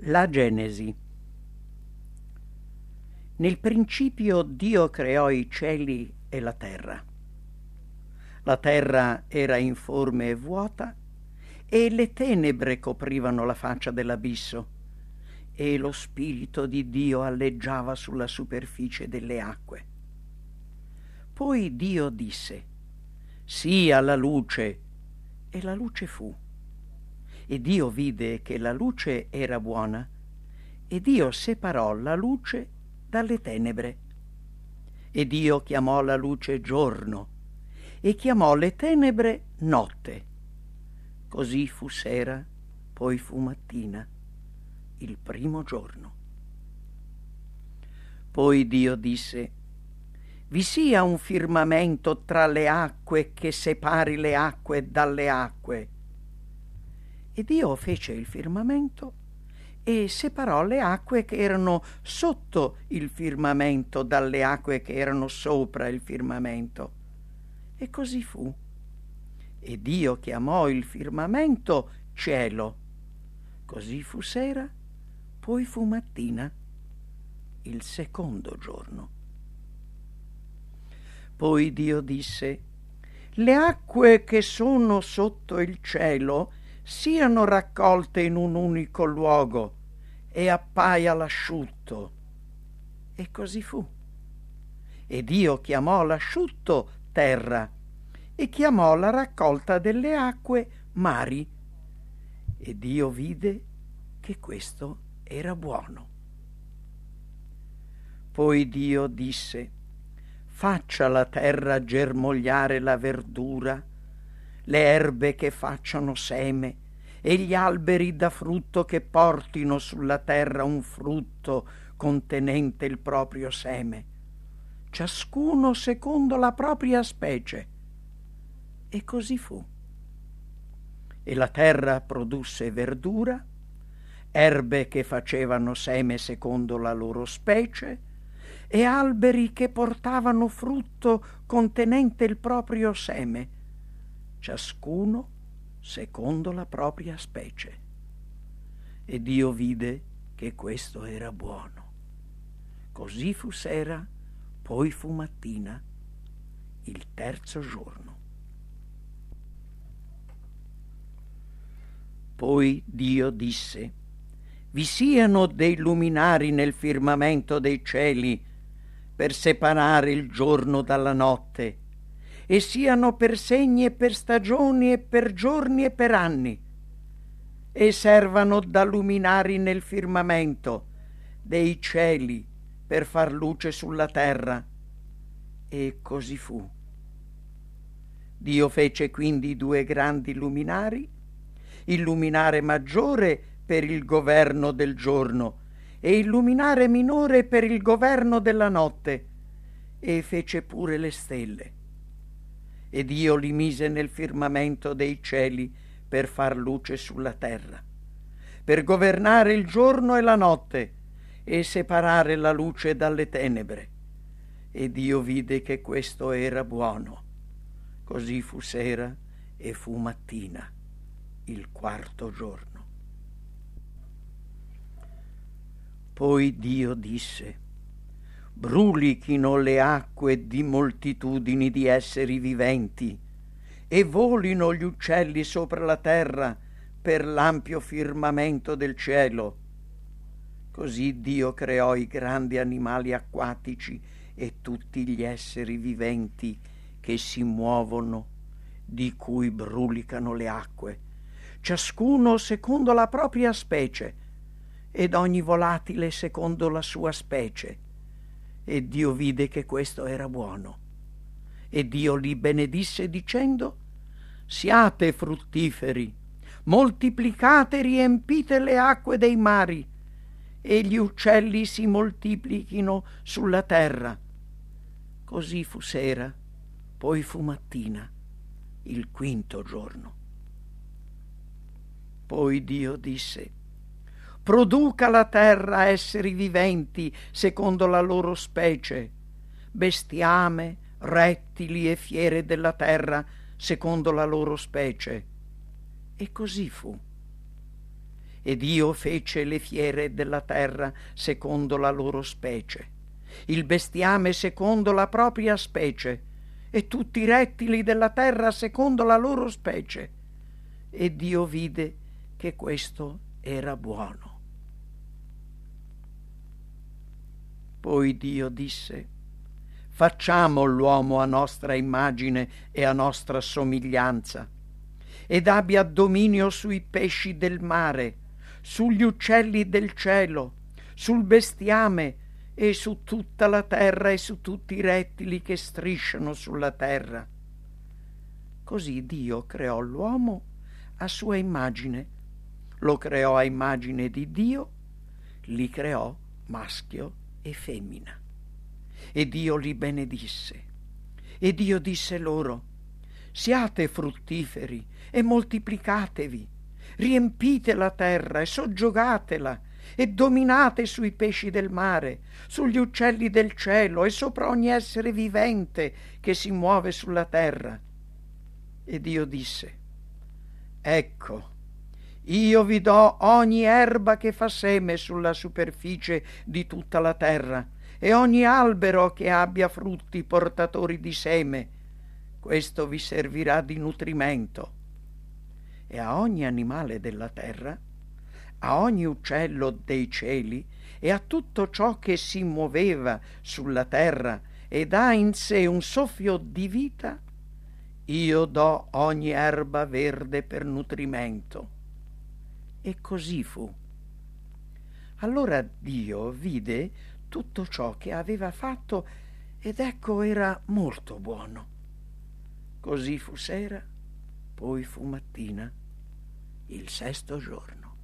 La Genesi. Nel principio Dio creò i cieli e la terra. La terra era informe e vuota, e le tenebre coprivano la faccia dell'abisso, e lo Spirito di Dio alleggiava sulla superficie delle acque. Poi Dio disse: «Sia la luce», e la luce fu. E Dio vide che la luce era buona, e Dio separò la luce dalle tenebre. E Dio chiamò la luce giorno, e chiamò le tenebre notte. Così fu sera, poi fu mattina, il primo giorno. Poi Dio disse: «Vi sia un firmamento tra le acque che separi le acque dalle acque». E Dio fece il firmamento e separò le acque che erano sotto il firmamento dalle acque che erano sopra il firmamento. E così fu. E Dio chiamò il firmamento cielo. Così fu sera, poi fu mattina, il secondo giorno. Poi Dio disse: «Le acque che sono sotto il cielo siano raccolte in un unico luogo, e appaia l'asciutto». E così fu. E Dio chiamò l'asciutto terra, e chiamò la raccolta delle acque mari. E Dio vide che questo era buono. Poi Dio disse: «Faccia la terra germogliare la verdura, le erbe che facciano seme, e gli alberi da frutto che portino sulla terra un frutto contenente il proprio seme, ciascuno secondo la propria specie». E così fu. E la terra produsse verdura, erbe che facevano seme secondo la loro specie, e alberi che portavano frutto contenente il proprio seme, ciascuno secondo la propria specie. E Dio vide che questo era buono. Così fu sera, poi fu mattina, il terzo giorno. Poi Dio disse: «Vi siano dei luminari nel firmamento dei cieli per separare il giorno dalla notte, e siano per segni e per stagioni e per giorni e per anni, e servano da luminari nel firmamento dei cieli per far luce sulla terra». E così fu. Dio fece quindi 2 grandi luminari, il luminare maggiore per il governo del giorno e il luminare minore per il governo della notte, e fece pure le stelle. E Dio li mise nel firmamento dei cieli per far luce sulla terra, per governare il giorno e la notte, e separare la luce dalle tenebre. E Dio vide che questo era buono. Così fu sera e fu mattina, il quarto giorno. Poi Dio disse: «Brulichino le acque di moltitudini di esseri viventi, e volino gli uccelli sopra la terra per l'ampio firmamento del cielo». Così Dio creò i grandi animali acquatici e tutti gli esseri viventi che si muovono, di cui brulicano le acque, ciascuno secondo la propria specie, ed ogni volatile secondo la sua specie. E Dio vide che questo era buono. E Dio li benedisse dicendo: «Siate fruttiferi, moltiplicate e riempite le acque dei mari, e gli uccelli si moltiplichino sulla terra». Così fu sera, poi fu mattina, il quinto giorno. Poi Dio disse: «Produca la terra esseri viventi secondo la loro specie, bestiame, rettili e fiere della terra secondo la loro specie». E così fu. E Dio fece le fiere della terra secondo la loro specie, il bestiame secondo la propria specie, e tutti i rettili della terra secondo la loro specie. E Dio vide che questo era buono. Poi Dio disse: facciamo l'uomo a nostra immagine e a nostra somiglianza, ed abbia dominio sui pesci del mare, sugli uccelli del cielo, sul bestiame e su tutta la terra e su tutti i rettili che strisciano sulla terra. Così Dio creò l'uomo a sua immagine, lo creò a immagine di Dio, li creò maschio e femmina. E Dio li benedisse. E Dio disse loro: siate fruttiferi e moltiplicatevi, riempite la terra e soggiogatela, e dominate sui pesci del mare, sugli uccelli del cielo e sopra ogni essere vivente che si muove sulla terra. E Dio disse: ecco, io vi do ogni erba che fa seme sulla superficie di tutta la terra, e ogni albero che abbia frutti portatori di seme. Questo vi servirà di nutrimento. E a ogni animale della terra, a ogni uccello dei cieli e a tutto ciò che si muoveva sulla terra ed ha in sé un soffio di vita, io do ogni erba verde per nutrimento. E così fu. Allora Dio vide tutto ciò che aveva fatto, ed ecco era molto buono. Così fu sera, poi fu mattina, il sesto giorno.